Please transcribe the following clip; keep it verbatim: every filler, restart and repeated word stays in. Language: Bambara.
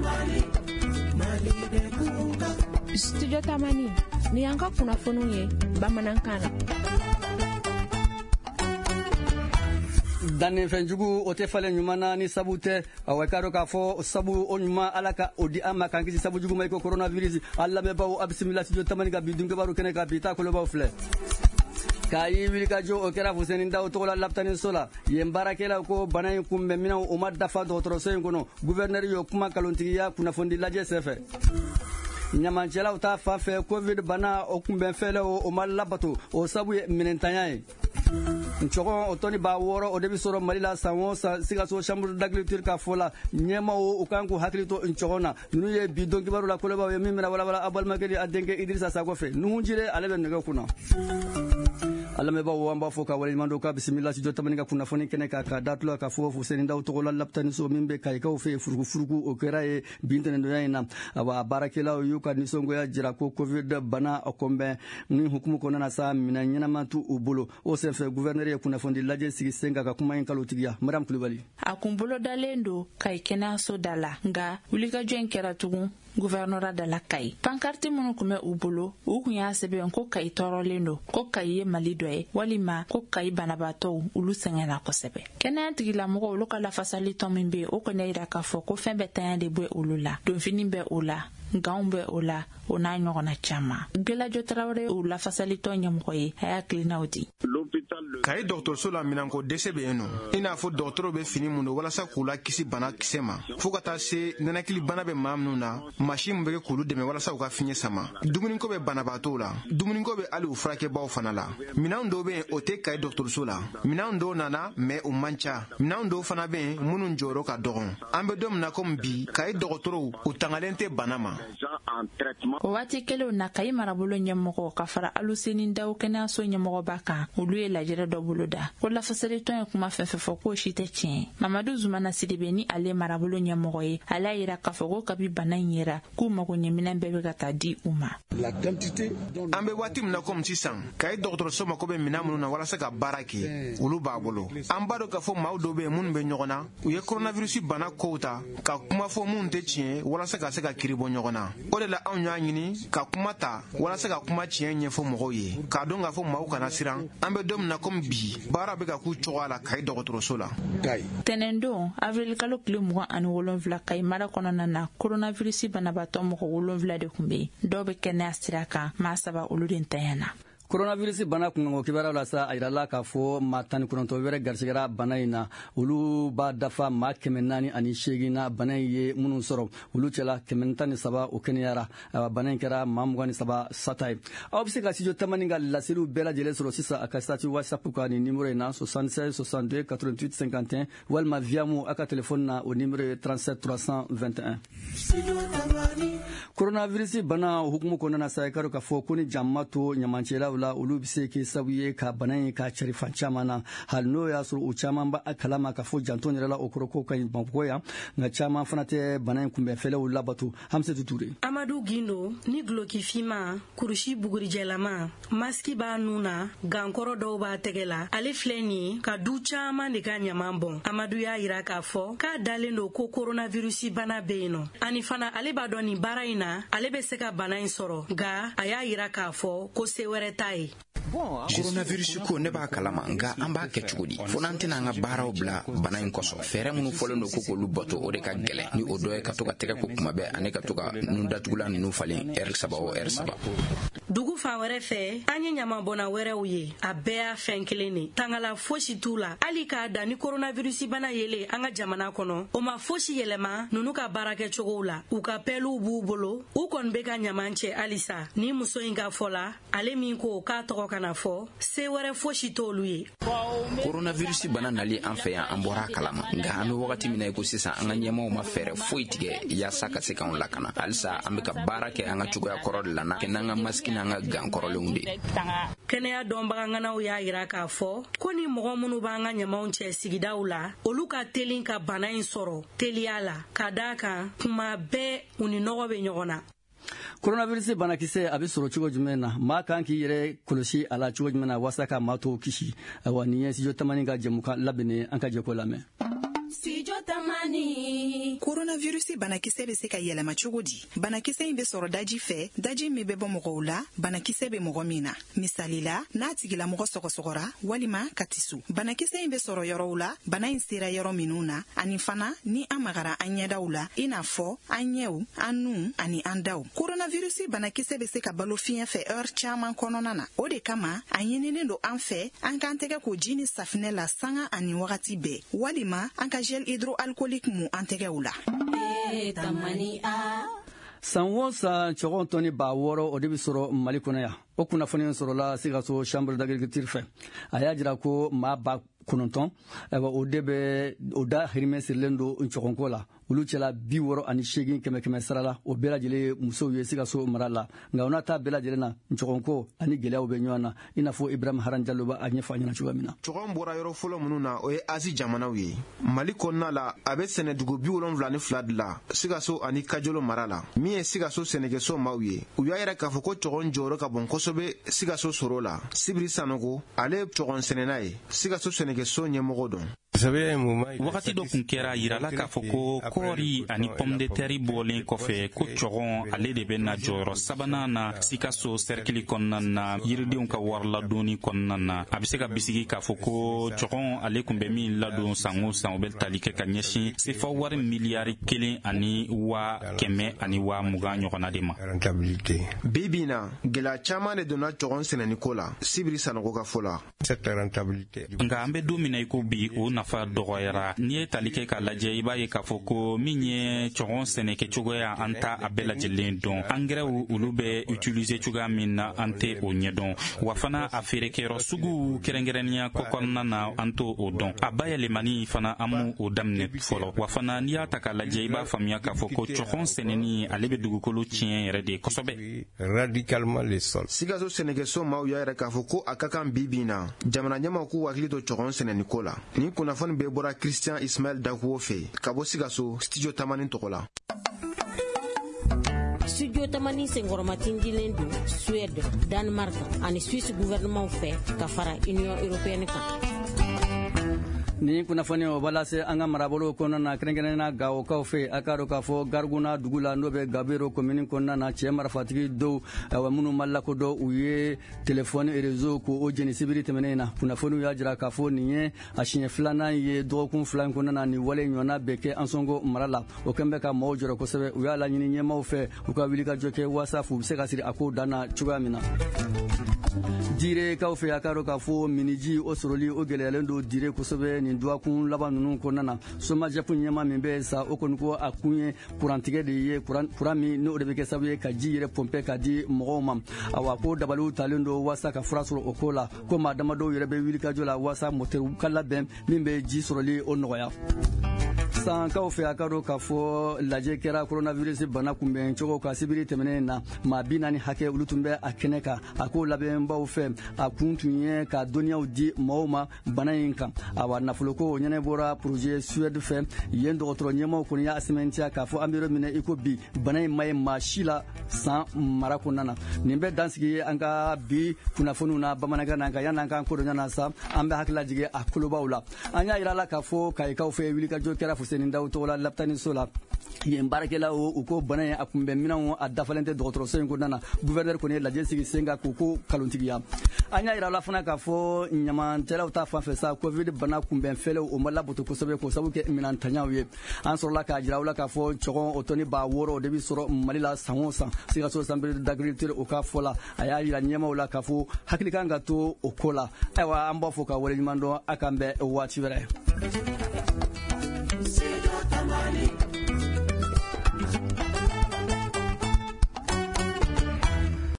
Studio Tamani ni yanka kunnafoniw ye bamanankan na. Danne fenjugu o te falen ɲumana ni sabu tɛ awɔ ka dɔ k'a fɔ sabu o ɲuman ala ka o di an ma k'an kisi sabu jugu ma i ko coronavirus a lamɛnbaaw a bisimila studio Tamani ka bi dunkebaru kɛnɛ ka bi ta kolobaw filɛ k'a yi wili ka jo o kɛra Fuseni Daw tɔgɔ la lapitani so la yen baarakɛlaw ko bana in kunbɛn minɛnw o ma dafa dɔgɔtɔrɔso in kɔnɔ guvɛrnɛri y'o kuma kalontigiya kunnafoni lajɛ senfɛ ɲamancɛlaw ta fan fɛ covid bana o kunbɛn fɛlɛw o ma labato o sabu ye minɛntanya ye ncɔgɔn o tɔni b'a wɔɔrɔ o de bi sɔrɔ Mali la san o san Sikaso chambre d'agriculture ka fɔ la ɲɛmaw u kan k'u hakili to ncɔgɔn na ninnu ye bi don kibaru la kolobaw ye min bɛna walawala a balimakɛ de a denkɛ Idrissa Sakɔ fɛ Nuhun Jire ale bɛ nɛgɛ kunna a lamɛnbaaw an b'a fɔ ka waleɲuman dɔw ka bisimila studio Tamani ka kunnafoni kɛnɛ ka ka datula ka fɔ Fuseni Daw tɔgɔ la lapitani so min bɛ Kayikaw fɛ furugufurugu o kɛra ye bi ntɛnɛndonya in na awa baarakɛlaw y'u ka nisɔngoya jira ko covid bana kunbɛn ni hukumu kɔnɔna na sa minɛn ɲɛnama t'u u bolo o senfɛ guvɛrnɛri ye kunnafoni lajɛ sigi sen kan ka kuma in kalotigiya Mariam Kulibali a kun bolodalen don Kayi kɛnɛyaso da la nka wulikajɔ in kɛra tugun guvɛrnɔra da la Kayi pankarti minnu kun bɛ u bolo u kun y'a sɛbɛn ko Kayi tɔɔrɔlen don ko Kayi ye Mali dɔ ye walima ko Kayi banabaatɔw olu sɛgɛnna kosɛbɛ kɛnɛya tigilamɔgɔ olu ka lafasali tɔn min bɛ yen o kɔni yira k'a fɔ ko fɛn bɛɛ tanya de bɛ olu la donfini bɛ o la ganw bɛ o la o n'a ɲɔgɔnna caman Gelajo Tarawele o lafasali tɔn ɲɛmɔgɔ ye a y'a kilinaw di Kayi dɔgɔtɔrɔso la minɛnko dɛsɛ bɛ yen nɔ i n'a fɔ dɔgɔtɔrɔw bɛ fini mun don walasa k'u la kisi bana kisɛ ma fo ka taa se nɛnɛkili bana bɛ maa minnu na machine bɛ kɛ k'olu dɛmɛ walasa u ka fiɲɛ sama dumuniko bɛ banabaatɔw la dumuniko bɛ hali u furakɛbaw fana la minɛnw dɔw bɛ yen o tɛ Kayi dɔgɔtɔrɔso la minɛnw dɔw nana mɛ u man ca minɛnw dɔw fana bɛ yen minnu jɔyɔrɔ ka dɔgɔn an bɛ don min na komi bi Kayi dɔgɔtɔrɔw u tangalen tɛ bana ma o waati kelenw na Kayi marabolo ɲɛmɔgɔ ka fara Aluseni Daw kɛnɛyaso ɲɛmɔgɔba kan olu ye lajɛrɛ dɔ bolo da ko lafasali tɔn ye kuma fɛn fɛn fɔ k'o si tɛ tiɲɛ Mamadu Zumana Sidibe ni ale marabolo ɲɛmɔgɔ ye ale y'a yira k'a fɔ ko kabi bana in yera k'u mago ɲɛ minɛn bɛɛ bɛ ka taa di u ma an bɛ waati min na komi sisan Kayi dɔgɔtɔrɔso mako bɛ minɛn minnu na walasa ka baara kɛ olu b'a bolo an b'a dɔn k'a fɔ maaw dɔw bɛ yen minnu bɛ ɲɔgɔn na u ye coronavirus bana kow ta ka kuma fɔ minnu tɛ tiɲɛ walasa ka se ka kiri bɔ ɲɔgɔn na o de la anw y'a ɲini ka kuma ta walasa ka kuma tiɲɛ ɲɛfɔ mɔgɔw ye k'a dɔn k'a fɔ maaw kana siran an bɛ don min na komi bi baara bɛ ka k'u cogoya la Kayi dɔgɔtɔrɔso la tɛnɛndon avril kalo tile mugan ani wolonwula Kayi mara kɔnɔna na coronavirus banabaatɔ mɔgɔ wolonwula de kun bɛ yen dɔw bɛ kɛnɛya sira kan maa saba olu de ntanyana coronavirus bana kungo kibaruw la sa a yirala k'a fɔ maa tan ni kɔnɔntɔn wɛrɛ garisigɛra bana in na olu b'a dafa maa kɛmɛ naani ani seegin na bana in ye minnu sɔrɔ olu cɛla kɛmɛ tan ni saba o kɛnɛyara bana in kɛra maa mugan ni saba sata ye aw bɛ se ka studio Tamani ka laseliw bɛɛ lajɛlen sɔrɔ sisan a ka sati whatsapp kan ni numéro in na soixante-seize soixante-deux quatre-vingt-huit cinquante et un walima via mu a ka telefɔni na o numéro ye trente-sept trois cent vingt et un coronavirus bana hukumu kɔnɔna na sa i ka dɔn k'a fɔ ko ni jama to ɲamancɛlaw la olu bɛ se kɛ sabu ye ka bana in ka cari fan caman na hali n'o y'a sɔrɔ u caman b'a kalama ka fɔ janto yɛrɛ la o kɔrɔ ko ka ɲi Bamakɔ yan nka caman fana tɛ bana in kunbɛnfɛlɛw labato Hamsatu Ture Amadu Gindo ni glokifima kurusi bugurijɛlama maski b'a nun na gankɔrɔ dɔw b'a tɛgɛ la ale filɛ nin ye ka du caman de ka ɲaman bɔn Amadu y'a yira k'a fɔ k'a dalen don ko coronavirus bana bɛ yen nɔ ani fana ale b'a dɔn nin baara in na ale bɛ se ka bana in sɔrɔ nka a y'a yira k'a fɔ ko se wɛrɛ t'a ye coronavirus ko ne b'a kalama nka an b'a kɛ cogo di fo n'an tɛna an ka baaraw bila bana in kɔsɔn fɛɛrɛ minnu fɔlen don ko k'olu bato o de ka gɛlɛn ni o dɔ ye ka to ka tɛgɛ ko kuma bɛɛ ani ka to ka nun datugulan ninnu falen ɛri saba o ɛri saba dugu fan wɛrɛ fɛ an ye ɲamabɔnna wɛrɛw ye a bɛɛ y'a fɛn kelen de tangala fosi t'u la hali k'a da ni coronavirus bana yelen an ka jamana kɔnɔ o ma fosi yɛlɛma nunu ka baarakɛcogow la u ka pɛɛliw b'u bolo u kɔni bɛ ka ɲaman cɛ halisa ni muso in ka fɔ la ale min ko k'a tɔgɔ kana fɔ se wɛrɛ fosi t'olu ye coronavirus bana nali an fɛ yan an bɔra a kalama nka an bɛ wagati min na ko sisan an ka ɲɛmaaw ma fɛɛrɛ foyi tigɛ yaasa ka se k'anw lakana halisa an bɛ ka baara kɛ an ka cogoya kɔrɔ de la na kɛ n'an ka masiki n'an ka gan kɔrɔlenw de kɛnɛya dɔnbaganganaw y'a yira k'a fɔ ko ni mɔgɔ minnu b'an ka ɲamaw cɛ sigidaw la olu ka teli ka bana in sɔrɔ teliya la ka daa kan kuma bɛɛ u ni nɔgɔ bɛ ɲɔgɔn na coronavirus banakisɛ a bɛ sɔrɔ cogo jumɛn na maa kan k'i yɛrɛ kɔlɔsi a la cogo jumɛn na walasa ka maa tɔw kisi awa nin ye studio Tamani ka jɛmukan labɛnnen an ka jɛ ko lamɛn studio Tamani ni coronavirus banakisɛ bɛ se ka yɛlɛma cogo di? Banakisɛ in bɛ sɔrɔ daji fɛ, daji min bɛ bɔ mɔgɔw la, banakisɛ bɛ mɔgɔ min na. Misali la, n'a tigila mɔgɔ sɔgɔsɔgɔra walima ka tisu. Banakisɛ in bɛ sɔrɔ yɔrɔw la, bana in sera yɔrɔ minnu na, ani fana ni an magara an ɲɛdaw la, i n'a fɔ an ɲɛw, an nu ani an daw. Coronavirus banakisɛ bɛ se ka balo fiɲɛ fɛ heure caman kɔnɔna na. O de kama, a ɲininen don an fɛ, an k'an tɛgɛ ko ji ni safinɛ la sanga ani wagati bɛɛ, walima an ka gel hydroalcoolique mu an tɛgɛw la. san o san cɔgɔn tɔni b'a wɔɔrɔ o de bɛ sɔrɔ mali kɔnɔ yan. O kunnafoni sɔrɔla Sikaso chambre d'agriculture fɛ. A y'a jira ko maa ba kɔnɔntɔn o de bɛ o da hirimɛ sirilen don cɔgɔnko la. Olu cɛla bi wɔɔrɔ ani seegin kɛmɛ kɛmɛ sara la. O bɛɛ lajɛlen musow ye Sikaso mara la. Nka o n'a ta bɛɛ lajɛlen na cɔgɔnko ani gɛlɛyaw bɛ ɲɔgɔn na. I n'a fɔ Ibrahim Haran Jallo b'a ɲɛfɔ a ɲɛna cogoya min na. Cɔgɔn bɔra yɔrɔ fɔlɔ minnu na o ye Azi jamanaw ye. Mali kɔnɔna la a bɛ sɛnɛdugu bi wolonwula ni fila de la Sikaso ani Kajolo mara la. Min ye Sikaso sɛnɛkɛso maaw ye. U y'a yɛrɛ k'a fɔ ko cɔgɔn jɔyɔrɔ ka bon kosɛbɛ Sikaso sɔrɔ la. Sibiri Sanogo ale ye cɔgɔn sɛnɛna ye. Sikaso sɛnɛkɛso ɲɛmɔgɔ dɔn. Wagati dɔ kun kɛra yirala k'a fɔ ko kɔɔri ani pomme de terre bɔlen kɔfɛ ko cɔgɔn ale de bɛ na jɔyɔrɔ sabanan na Sikaso cercle kɔnɔna na yiridenw ka wari ladonni kɔnɔna na. A bɛ se ka bisigi k'a fɔ ko cɔgɔn ale kun bɛ min ladon san o san o bɛ tali kɛ ka ɲɛsin sefa wari miliyari kelen ani wa kɛmɛ ani wa mugan ɲɔgɔnna de ma. Bi bi in na gɛlɛya caman de donna cɔgɔn sɛnɛniko la Sibiri Sanogo ka fɔ la. Nka an bɛ don min na i ko bi o nafa dɔgɔyara. N'i ye tali kɛ k'a lajɛ i b'a ye k'a fɔ ko min ye cɔgɔn sɛnɛkɛ cogoya an ta a bɛɛ lajɛlen dɔn. Angɛrɛw olu bɛ utiliser cogoya min na an tɛ o ɲɛdɔn. Wa fana a feerekɛyɔrɔ sugu kɛrɛnkɛrɛnnenya ko kɔnɔna na an t'o o dɔn. A bayɛlɛmani fana an m'o o daminɛ fɔlɔ. Wa fana n'i y'a ta k'a lajɛ i b'a faamuya k'a fɔ ko cɔgɔn sɛnɛni ale bɛ dugukolo tiɲɛ yɛrɛ de kosɛbɛ. Radicalement les sols. Sikaso sɛnɛkɛso maaw y'a yɛrɛ k'a fɔ ko a ka kan bi bi in na jamana ɲɛmaaw k'u hakili to cɔgɔn sɛnɛniko la. Ni kunnafoni bɛɛ bɔra Christian Ismail Dakuo fɛ ka bɔ Sikaso studio Tamani tɔgɔ la. Studio Tamani senkɔrɔmatindilen don Suède, Danemark ani Suisse gouvernement fɛ ka fara Union européenne kan. Ni kunnafoni o bala se an ka marabolo kɔnɔna na kɛrɛnkɛrɛnnena Gawokaw fɛ a k'a dɔn k'a fɔ Garguna dugu la n'o bɛ Gabero commune kɔnɔna na cɛ marifatigi dɔw minnu ma lakodɔn u ye telefɔni réseau k'o jeni sibiri tɛmɛnen na. Kunnafoniw y'a jira k'a fɔ nin ye a siɲɛ filanan ye dɔgɔkun fila in kɔnɔna na nin wale ɲɔgɔnna bɛ kɛ Ansongo mara la. O kɛn bɛ ka maaw jɔrɔ kosɛbɛ. U y'a laɲini ɲɛmaaw fɛ u ka wilikajɔ kɛ walasa u bɛ se ka siri a kow dan na cogoya min na. Direkaw fɛ a k'a dɔn k'a fɔ miniji o sɔrɔli o gɛlɛyalen don dire kosɛbɛ nin duwakun laban ninnu kɔnɔna na. Somajɛpu ɲɛma min bɛ sa o kɔni ko a kun ye kurantigɛ de ye kuran min n'o de bɛ kɛ sababu ye ka ji yɛrɛ pɔnpɛ ka di mɔgɔw ma. Awa ko dabaliw talen don walasa ka fura sɔrɔ o ko la ko maa damadɔw yɛrɛ bɛ wilikajɔ la walasa motɛriw ka labɛn min bɛ ji sɔrɔli o nɔgɔya. Sankaw fɛ a ka dɔn k'a fɔ lajɛ kɛra coronavirus bana kunbɛn cogo ka sibiri tɛmɛnen na maa bi naani hakɛ olu tun bɛ a kɛnɛ kan. A ko labɛnbaw fɛ a kun tun ye ka dɔnniyaw di mɔgɔw ma bana in kan. Awa nafoloko o ɲɛnɛbɔra projet Suède fɛ yen dɔgɔtɔrɔ ɲɛmaw kɔni y'a sɛmɛntiya k'a fɔ an bɛ yɔrɔ minɛ i ko bi bana in ma ye maa si la san mara kɔnɔna na. Nin bɛ dansigi an ka bi kunnafoniw na bamanankan na nka yan'an k'an ko dɔ ɲana sa an bɛ hakili lajigin a kolobaw la. An y'a yira la k'a fɔ kayikaw fɛ wilikajɔ kɛra Fuseni Dawu tɔgɔ la lapitaniso la. Yen baarakɛlaw u ko bana in a kunbɛn minɛnw a dafalen tɛ dɔgɔtɔrɔso in kɔnɔna na. Gouverneur kɔni ye lajɛ sigi sen kan k'u ko kalontigiya. An y'a yira la fana k'a fɔ ɲamantɛlaw ta fanfɛ sa covid bana kunbɛn fɛlɛw o ma labato kosɛbɛ k'o sababu kɛ minɛntanyaw ye. An sɔrɔla k'a jira u la k'a fɔ cɔgɔn o tɔni b'a wɔɔrɔ o de bɛ sɔrɔ Mali la san o san. Sikaso chambre d'agriculture o ka fɔ la a y'a yira ɲɛmaaw la k'a fɔ hakili kan ka to o ko la. Ayiwa an b'a fɔ ka waleɲuman dɔn a kan bɛn waati wɛrɛ.